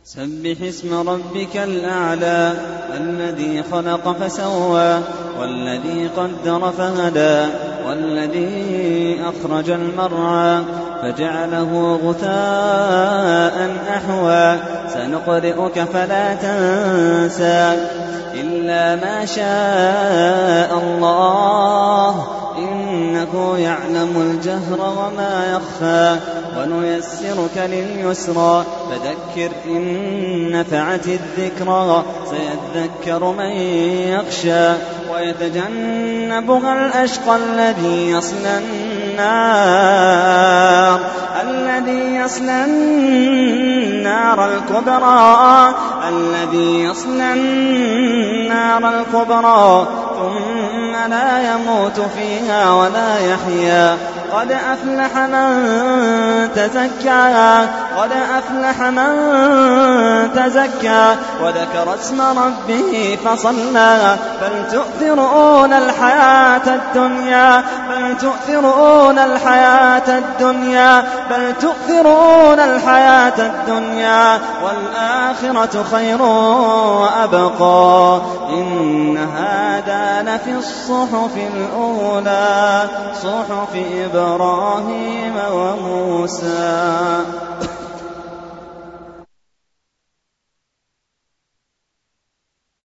سبح اسم ربك الأعلى الذي خلق فسوى والذي قدر فهدى والذي أخرج المرعى فجعله غثاء أحوى سنقرئك فلا تنسى إلا ما شاء الله إنه يعلم الجهر وما يخفى ونيسرك لليسرى فذكر إن نفعت الذكرى سيذكر من يخشى ويتجنبها الأشقى الذي يصلى النار الكبرى ثم لا يموت فيها ولا يحيا قد أفلح من تزكى وذكر اسم ربه فصلى بل تؤثرون الحياة الدنيا والآخرة خير وأبقى إن هذا لفي الصحف الأولى صحف إبراهيم وموسى.